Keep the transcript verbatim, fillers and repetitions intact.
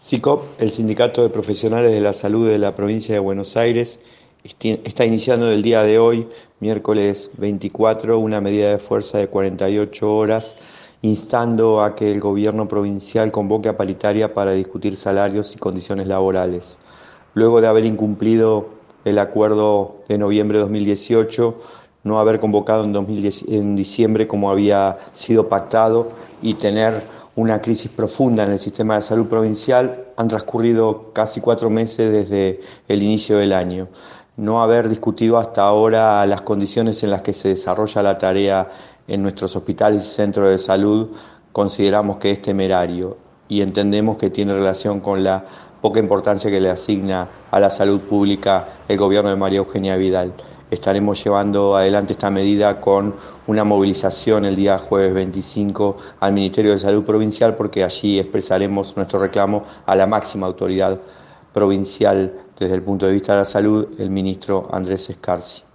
SICOP, el Sindicato de Profesionales de la Salud de la Provincia de Buenos Aires, está iniciando el día de hoy, miércoles veinticuatro, una medida de fuerza de cuarenta y ocho horas, instando a que el gobierno provincial convoque a paritaria para discutir salarios y condiciones laborales. Luego de haber incumplido el acuerdo de noviembre de dos mil dieciocho, no haber convocado en, dos mil diez, en diciembre como había sido pactado y tener una crisis profunda en el sistema de salud provincial, han transcurrido casi cuatro meses desde el inicio del año. No haber discutido hasta ahora las condiciones en las que se desarrolla la tarea en nuestros hospitales y centros de salud, consideramos que es temerario y entendemos que tiene relación con la poca importancia que le asigna a la salud pública el gobierno de María Eugenia Vidal. Estaremos llevando adelante esta medida con una movilización el día jueves veinticinco al Ministerio de Salud Provincial, porque allí expresaremos nuestro reclamo a la máxima autoridad provincial desde el punto de vista de la salud, el ministro Andrés Scarsi.